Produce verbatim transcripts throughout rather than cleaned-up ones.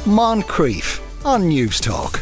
Moncrief on News Talk.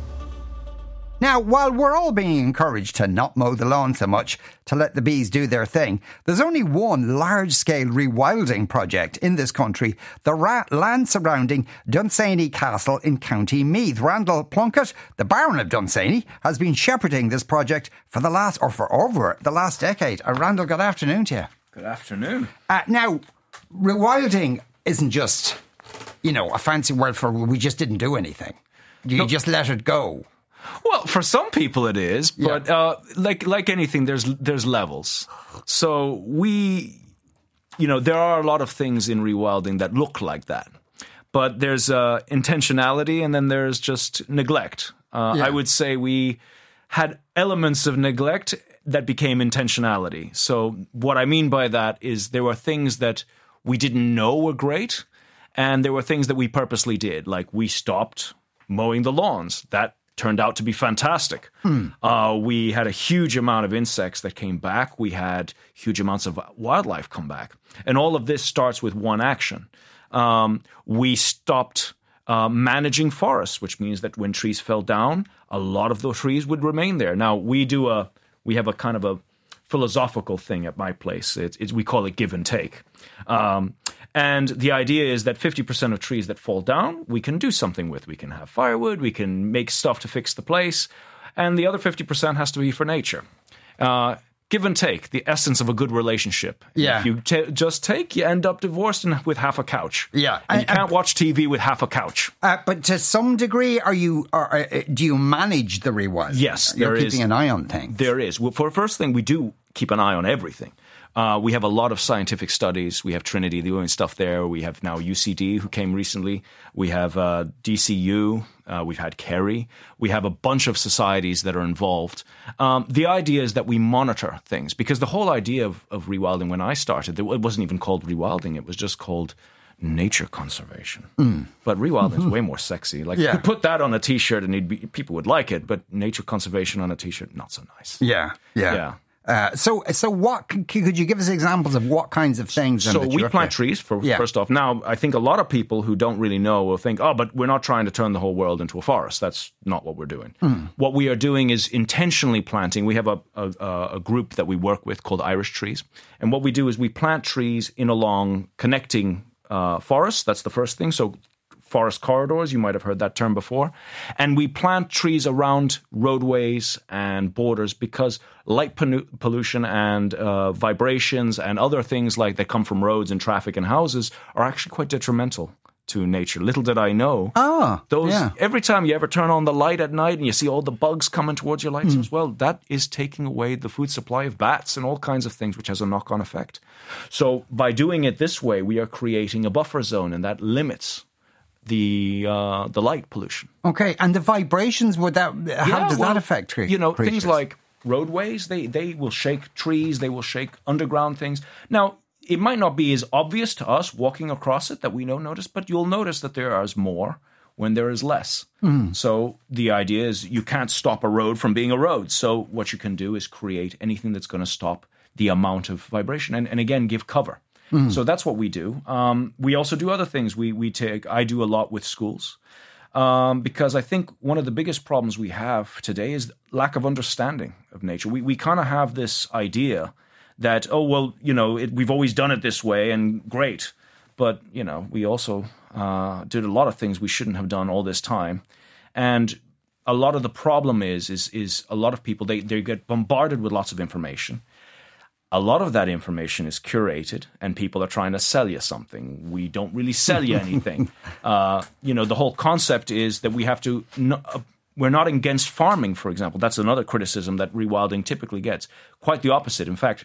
Now, while we're all being encouraged to not mow the lawn so much, to let the bees do their thing, there's only one large-scale rewilding project in this country, the ra- land surrounding Dunsany Castle in County Meath. Randall Plunkett, the Baron of Dunsany, has been shepherding this project for the last, or for over the last decade. Uh, Randall, good afternoon to you. Good afternoon. Uh, now, rewilding isn't just, you know, a fancy word for we just didn't do anything. You no. just let it go. Well, for some people it is, but yeah. uh, like like anything, there's there's levels. So we, you know, there are a lot of things in rewilding that look like that, but there's uh, intentionality and then there's just neglect. Uh, yeah. I would say we had elements of neglect that became intentionality. So what I mean by that is there were things that we didn't know were great, and there were things that we purposely did, like we stopped mowing the lawns. That turned out to be fantastic. Mm. Uh, we had a huge amount of insects that came back. We had huge amounts of wildlife come back. And all of this starts with one action. Um, we stopped uh, managing forests, which means that when trees fell down, a lot of those trees would remain there. Now, we do a, we have a kind of a philosophical thing at my place. It's, it's, we call it give and take. Um, And the idea is that fifty percent of trees that fall down, we can do something with. We can have firewood, we can make stuff to fix the place, and the other fifty percent has to be for nature. Uh, give and take, the essence of a good relationship. Yeah. If you t- just take, you end up divorced and with half a couch. Yeah. And you I, can't I, watch T V with half a couch. Uh, but to some degree, are you? Are, uh, do you manage the rewilding? Yes, You're there keeping is. an eye on things. There is. Well, for the first thing, we do keep an eye on everything. Uh, we have a lot of scientific studies. We have Trinity doing stuff there. We have now U C D, who came recently. We have uh, D C U. Uh, we've had Kerry. We have a bunch of societies that are involved. Um, the idea is that we monitor things, because the whole idea of, of rewilding, when I started, it wasn't even called rewilding. It was just called nature conservation. Mm. But rewilding is way more sexy. Like, yeah. you put that on a T-shirt and it'd be, people would like it, but nature conservation on a T-shirt, not so nice. Yeah, yeah. Yeah. Uh, so, so what could you give us examples of what kinds of things? So we plant trees for yeah. first off. Now, I think a lot of people who don't really know will think, "Oh, but we're not trying to turn the whole world into a forest." That's not what we're doing. Mm. What we are doing is intentionally planting. We have a, a, a group that we work with called Irish Trees, and what we do is we plant trees in along connecting uh, forests. That's the first thing. So. Forest corridors, you might have heard that term before. And we plant trees around roadways and borders because light pollution and uh, vibrations and other things like that come from roads and traffic and houses are actually quite detrimental to nature. Little did I know. Oh, those yeah. Every time you ever turn on the light at night and you see all the bugs coming towards your lights mm. as well, that is taking away the food supply of bats and all kinds of things, which has a knock-on effect. So by doing it this way, we are creating a buffer zone, and that limits the uh, the light pollution. Okay, and the vibrations, would that how yeah, does well, that affect trees? You know, creatures? Things like roadways, they, they will shake trees, they will shake underground things. Now, it might not be as obvious to us walking across it that we don't notice, but you'll notice that there is more when there is less. Mm. So the idea is you can't stop a road from being a road. So what you can do is create anything that's going to stop the amount of vibration and, and again, give cover. Mm. So that's what we do. Um, we also do other things. We we take. I do a lot with schools um, because I think one of the biggest problems we have today is lack of understanding of nature. We we kind of have this idea that, oh, well, you know, it, we've always done it this way and great. But, you know, we also uh, did a lot of things we shouldn't have done all this time. And a lot of the problem is, is, is a lot of people, they, they get bombarded with lots of information. A lot of that information is curated, and people are trying to sell you something. We don't really sell you anything. uh, you know, the whole concept is that we have to. No, uh, we're not against farming, for example. That's another criticism that rewilding typically gets. Quite the opposite. In fact,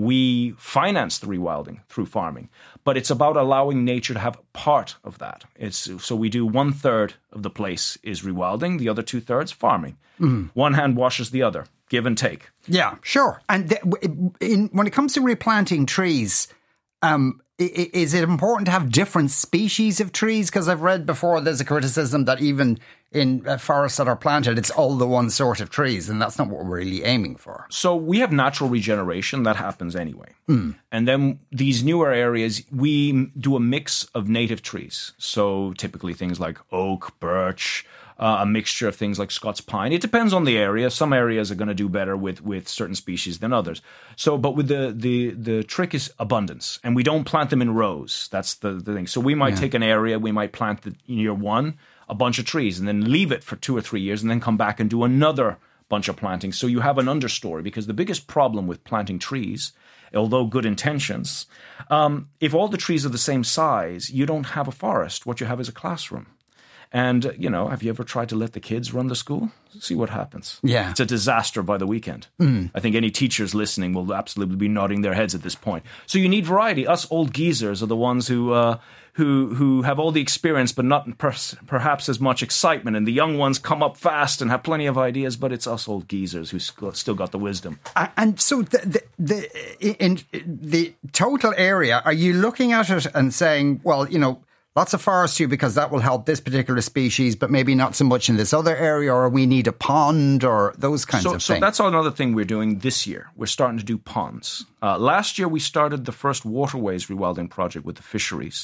we finance the rewilding through farming, but it's about allowing nature to have part of that. It's so we do one third of the place is rewilding, the other two thirds farming. Mm. One hand washes the other. Give and take. Yeah, sure. And th- in, when it comes to replanting trees, um, I- is it important to have different species of trees? Because I've read before there's a criticism that even in uh, forests that are planted, it's all the one sort of trees, and that's not what we're really aiming for. So we have natural regeneration that happens anyway. Mm. And then these newer areas, we do a mix of native trees. So typically things like oak, birch, Uh, a mixture of things like Scots pine. It depends on the area. Some areas are going to do better with, with certain species than others. So, but with the, the, the trick is abundance, and we don't plant them in rows. That's the, the thing. So we might yeah. take an area, we might plant the year one, a bunch of trees, and then leave it for two or three years, and then come back and do another bunch of plantings. So you have an understory, because the biggest problem with planting trees, although good intentions, um, if all the trees are the same size, you don't have a forest. What you have is a classroom. And, you know, have you ever tried to let the kids run the school? See what happens. Yeah. It's a disaster by the weekend. Mm. I think any teachers listening will absolutely be nodding their heads at this point. So you need variety. Us old geezers are the ones who uh, who who have all the experience but not per- perhaps as much excitement. And the young ones come up fast and have plenty of ideas, but it's us old geezers who still got the wisdom. And so the, the, the, in the total area, are you looking at it and saying, well, you know, lots of forestry because that will help this particular species, but maybe not so much in this other area, or we need a pond or those kinds so, of so things? So that's another thing we're doing this year. We're starting to do ponds. Uh, last year, we started the first waterways rewilding project with the fisheries.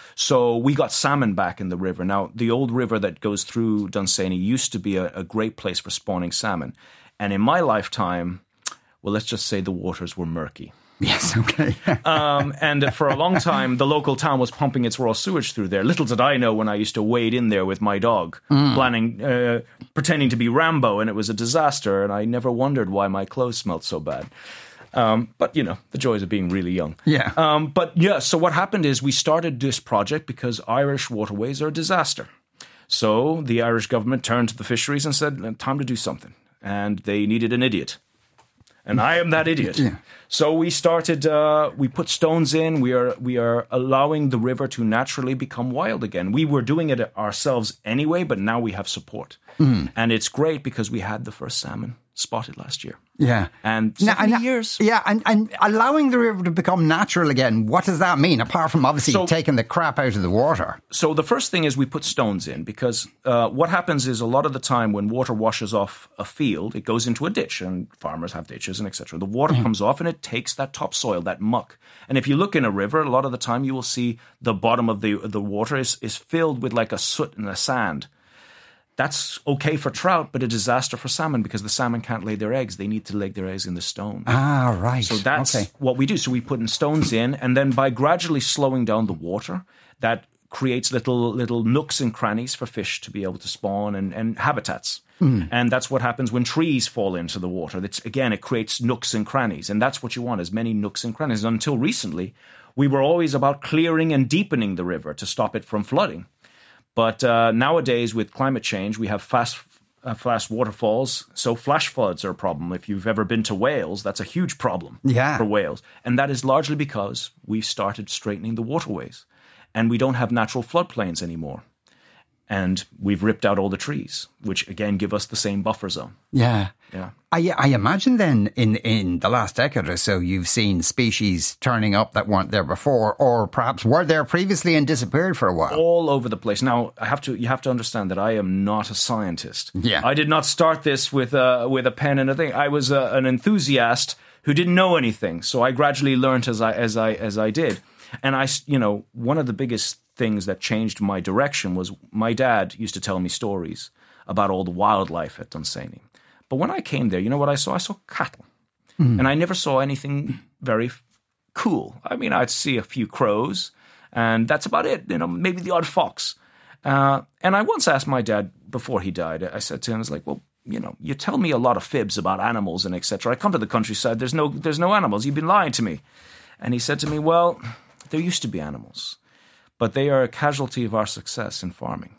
So we got salmon back in the river. Now, the old river that goes through Dunsany used to be a, a great place for spawning salmon. And in my lifetime, well, let's just say the waters were murky. Yes, okay. um, and for a long time, the local town was pumping its raw sewage through there. Little did I know when I used to wade in there with my dog, mm. planning, uh, pretending to be Rambo, and it was a disaster, and I never wondered why my clothes smelled so bad. Um, but, you know, the joys of being really young. Yeah. Um, but, yeah, so what happened is we started this project because Irish waterways are a disaster. So the Irish government turned to the fisheries and said, time to do something. And they needed an idiot. And I am that idiot. Yeah. So we started, uh, we put stones in. We are we are allowing the river to naturally become wild again. We were doing it ourselves anyway, but now we have support. Mm. And it's great because we had the first salmon spotted last year. Yeah. And seventy now, years. Yeah, and, and allowing the river to become natural again, what does that mean, apart from obviously so, taking the crap out of the water? So the first thing is we put stones in, because uh, what happens is a lot of the time when water washes off a field, it goes into a ditch, and farmers have ditches and et cetera. The water mm. comes off and it takes that topsoil, that muck. And if you look in a river, a lot of the time you will see the bottom of the, the water is, is filled with like a soot and a sand. That's okay for trout, but a disaster for salmon, because the salmon can't lay their eggs. They need to lay their eggs in the stone. Ah, right. So that's okay. what we do. So we put in stones in, and then by gradually slowing down the water, that creates little little nooks and crannies for fish to be able to spawn and, and habitats. Mm. And that's what happens when trees fall into the water. That's, again, it creates nooks and crannies, and that's what you want, as many nooks and crannies. Until recently, we were always about clearing and deepening the river to stop it from flooding. But uh, nowadays, with climate change, we have fast uh, fast waterfalls, so flash floods are a problem. If you've ever been to Wales, that's a huge problem yeah. for Wales. And that is largely because we've started straightening the waterways, and we don't have natural floodplains anymore. And we've ripped out all the trees, which, again, give us the same buffer zone. Yeah. Yeah. I, I imagine then in, in the last decade or so, you've seen species turning up that weren't there before, or perhaps were there previously and disappeared for a while. All over the place. Now, I have to you have to understand that I am not a scientist. Yeah. I did not start this with a, with a pen and a thing. I was a, an enthusiast who didn't know anything. So I gradually learned as I as I as I did. And I, you know, one of the biggest things that changed my direction was my dad used to tell me stories about all the wildlife at Dunsany. But when I came there, you know what I saw? I saw cattle. Mm. And I never saw anything very cool. I mean, I'd see a few crows, and that's about it. You know, maybe the odd fox. Uh, and I once asked my dad, before he died, I said to him, I was like, well, you know, you tell me a lot of fibs about animals and et cetera. I come to the countryside, there's no, there's no animals. You've been lying to me. And he said to me, well, there used to be animals, but they are a casualty of our success in farming.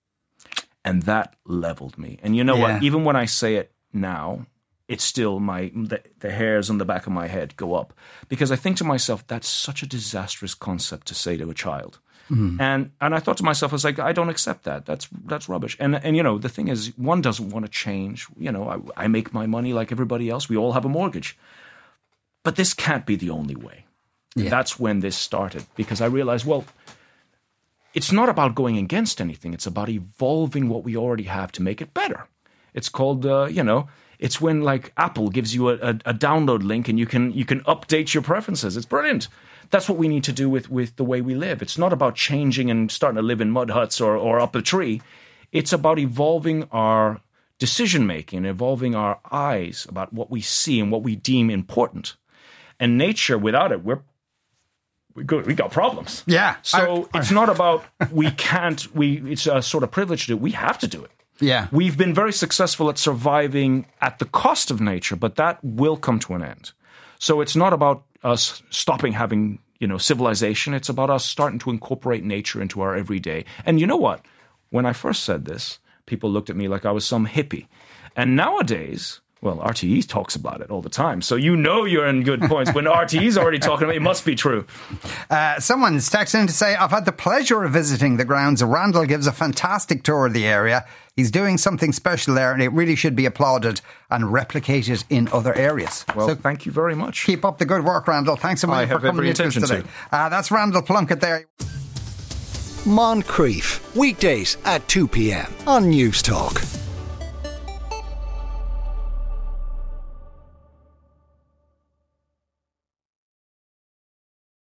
And that leveled me. And you know yeah. what? Even when I say it now, it's still my the, the hairs on the back of my head go up, because I think to myself, that's such a disastrous concept to say to a child. Mm. And and I thought to myself, I was like, I don't accept that. That's that's rubbish. And and you know, the thing is, one doesn't want to change. You know, I, I make my money like everybody else. We all have a mortgage. But this can't be the only way. Yeah. That's when this started, because I realized, well, it's not about going against anything. It's about evolving what we already have to make it better. It's called, uh, you know, it's when like Apple gives you a, a, a download link and you can you can update your preferences. It's brilliant. That's what we need to do with, with the way we live. It's not about changing and starting to live in mud huts or, or up a tree. It's about evolving our decision-making, evolving our eyes about what we see and what we deem important. And nature, without it, we're we got, we got problems. Yeah. So I, I, it's not about we can't, we. It's a sort of privilege to do it. We have to do it. Yeah. We've been very successful at surviving at the cost of nature, but that will come to an end. So it's not about us stopping having, you know, civilization. It's about us starting to incorporate nature into our everyday. And you know what? When I first said this, people looked at me like I was some hippie. And nowadays, well, R T E talks about it all the time. So you know you're in good points. When R T E's already talking about it, it must be true. Uh, someone's texting to say, I've had the pleasure of visiting the grounds. Randall gives a fantastic tour of the area. He's doing something special there, and it really should be applauded and replicated in other areas. Well, so thank you very much. Keep up the good work, Randall. Thanks so much I for have coming every in today. intention to. Uh, that's Randall Plunkett there. Moncrief, weekdays at two p.m. on News Talk.